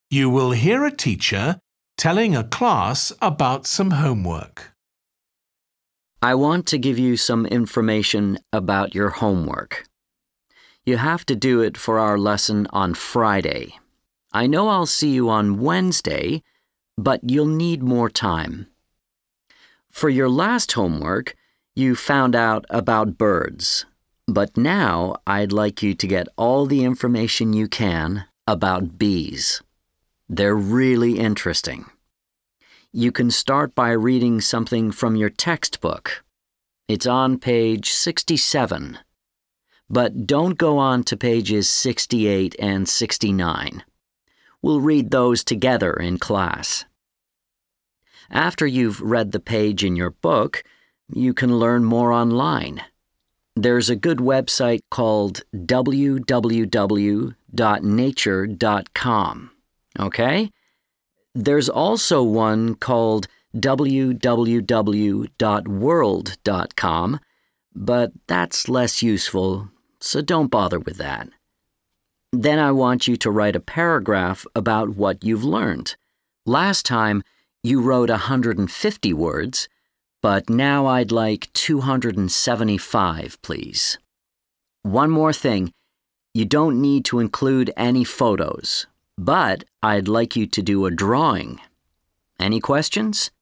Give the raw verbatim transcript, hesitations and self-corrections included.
You will hear a teacher telling a class about some homework. I want to give you some information about your homework. You have to do it for our lesson on Friday. I know I'll see you on Wednesday, but you'll need more time. For your last homework, you found out about birds, but now I'd like you to get all the information you can about bees. They're really interesting. You can start by reading something from your textbook. It's on page sixty-seven. But don't go on to pages sixty-eight and sixty-nine. We'll read those together in class. After you've read the page in your book, you can learn more online. There's a good website called w w w dot nature dot com. Okay? There's also one called w w w dot world dot com, but that's less useful, so don't bother with that. Then I want you to write a paragraph about what you've learned. Last time, you wrote one hundred fifty words, but now I'd like two hundred seventy-five, please. One more thing, you don't need to include any photos, but I'd like you to do a drawing. Any questions?